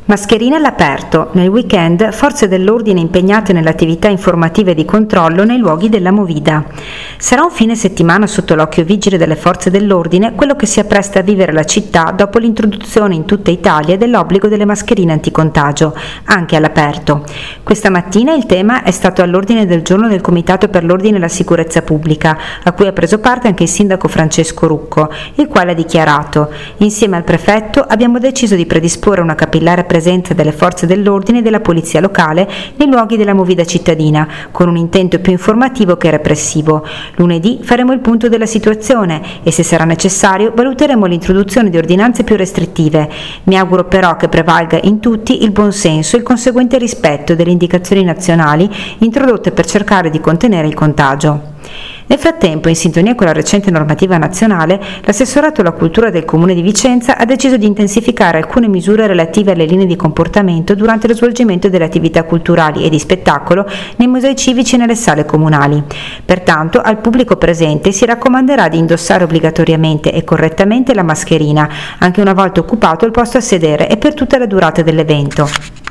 Mascherine all'aperto. Nel weekend, forze dell'ordine impegnate nelle attività informative e di controllo nei luoghi della Movida. Sarà un fine settimana sotto l'occhio vigile delle forze dell'ordine quello che si appresta a vivere la città dopo l'introduzione in tutta Italia dell'obbligo delle mascherine anticontagio, anche all'aperto. Questa mattina il tema è stato all'ordine del giorno del Comitato per l'Ordine e la Sicurezza Pubblica, a cui ha preso parte anche il sindaco Francesco Rucco, il quale ha dichiarato: insieme al prefetto abbiamo deciso di predisporre una capillare presenza delle forze dell'ordine e della polizia locale nei luoghi della Movida cittadina, con un intento più informativo che repressivo. Lunedì faremo il punto della situazione e, se sarà necessario, valuteremo l'introduzione di ordinanze più restrittive. Mi auguro però che prevalga in tutti il buonsenso e il conseguente rispetto delle indicazioni nazionali introdotte per cercare di contenere il contagio. Nel frattempo, in sintonia con la recente normativa nazionale, l'assessorato alla cultura del Comune di Vicenza ha deciso di intensificare alcune misure relative alle linee di comportamento durante lo svolgimento delle attività culturali e di spettacolo nei musei civici e nelle sale comunali. Pertanto, al pubblico presente si raccomanderà di indossare obbligatoriamente e correttamente la mascherina, anche una volta occupato il posto a sedere e per tutta la durata dell'evento.